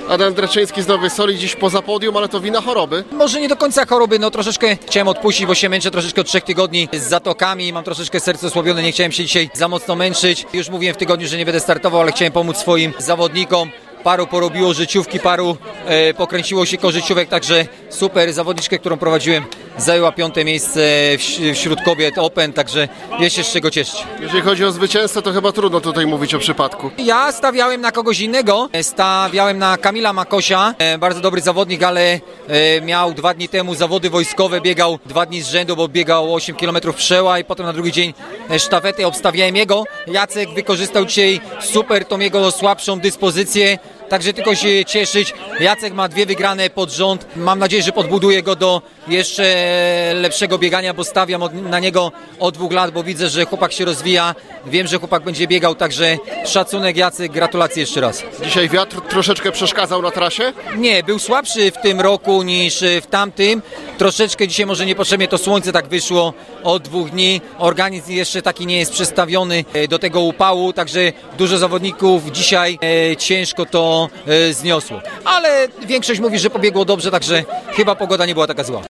Adam Dreczyński z Nowej Soli dziś poza podium, ale to wina choroby. Może nie do końca choroby, no troszeczkę chciałem odpuścić, bo się męczę troszeczkę od 3 tygodni z zatokami, mam troszeczkę serce osłabione, nie chciałem się dzisiaj za mocno męczyć. Już mówiłem w tygodniu, że nie będę startował, ale chciałem pomóc swoim zawodnikom. Paru porobiło życiówki, paru pokręciło się kożyciówek, także super. Zawodniczkę, którą prowadziłem, zajęła 5. miejsce wśród kobiet Open, także jest się z czego cieszyć. Jeżeli chodzi o zwycięzcę, to chyba trudno tutaj mówić o przypadku. Ja stawiałem na kogoś innego, stawiałem na Kamila Makosia, bardzo dobry zawodnik, ale miał 2 dni temu zawody wojskowe, biegał 2 dni z rzędu, bo biegał 8 km przeła i potem na drugi dzień sztafety, obstawiałem jego. Jacek wykorzystał dzisiaj super tą jego słabszą dyspozycję, także tylko się cieszyć. Jacek ma 2 wygrane pod rząd. Mam nadzieję, że podbuduję go do jeszcze lepszego biegania, bo stawiam na niego od 2 lat, bo widzę, że chłopak się rozwija. Wiem, że chłopak będzie biegał, także szacunek Jacek, gratulacje jeszcze raz. Dzisiaj wiatr troszeczkę przeszkadzał na trasie? Nie, był słabszy w tym roku niż w tamtym. Troszeczkę dzisiaj może niepotrzebnie to słońce tak wyszło od 2 dni. Organizm jeszcze taki nie jest przestawiony do tego upału, także dużo zawodników dzisiaj ciężko to zniosło. Ale większość mówi, że pobiegło dobrze, także chyba pogoda nie była taka zła.